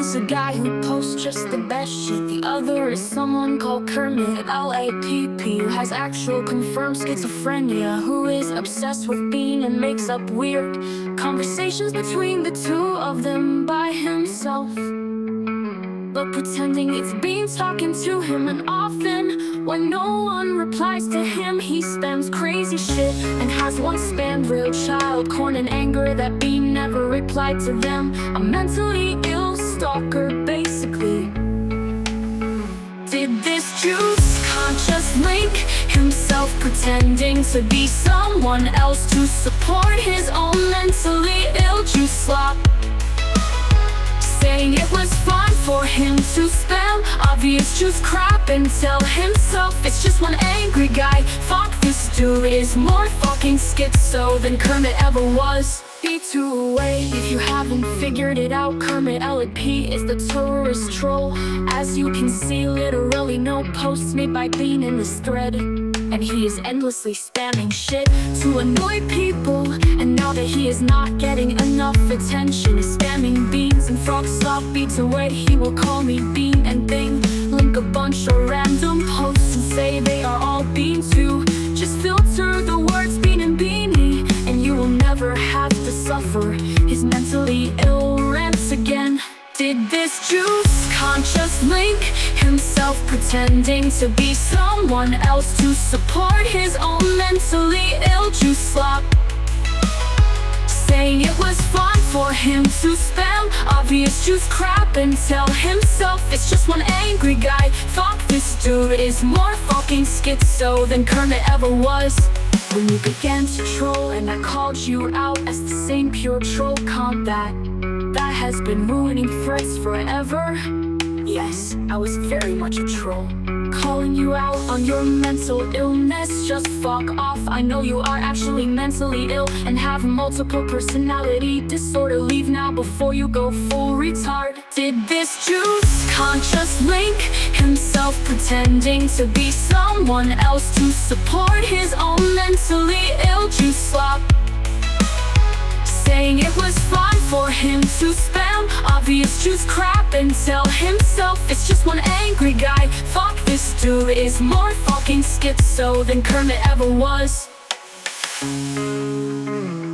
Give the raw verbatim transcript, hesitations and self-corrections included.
One's a guy who posts just the best shit. The other is someone called Kermit L A P P, who has actual confirmed schizophrenia, who is obsessed with being and makes up weird conversations between the two of them by himself, but pretending it's being talking to him. And often, when no one replies to him, he spams crazy shit and has one spammed real child corn and anger that Bean never replied to them. A mentally ill stalker, basically. Did this juice conscious link himself pretending to be someone else to support his own mentally ill juice slop, saying it was fun for him to spam obvious juice crap and tell himself it's just one angry guy. Fuck, this dude is more fucking schizo than Kermit ever was. Be two away if you haven't figured it out. Kermit L A P is the tourist troll. As you can see, literally no posts made by Bean in this thread, and he is endlessly spamming shit to annoy people. And now that he is not getting enough attention, is spamming beans and frog slop beats away. He will call me Bean and Bing, link a bunch of random posts and say they are all Bean too. Just filter the words Bean and Beanie, and you will never have to suffer his mentally ill rants again. Did this juice conscious link himself pretending to be someone else to support his own mentally ill juice slop, saying it was fun for him to spam obvious juice crap and tell himself it's just one angry guy. Fuck, this dude is more fucking schizo than Kermit ever was. When you began to troll and I called you out as the same pure troll combat that has been ruining threads forever, yes, I was very much a troll, calling you out on your mental illness. Just fuck off, I know you are actually mentally ill and have multiple personality disorder. Leave now before you go full retard. Did this juice conscious link himself pretending to be someone else to support his own mentally ill juice slop, saying it was fun for him to spam obvious juice crap and tell himself it's just one angry guy. Fuck, this dude is more fucking schizo than Kermit ever was.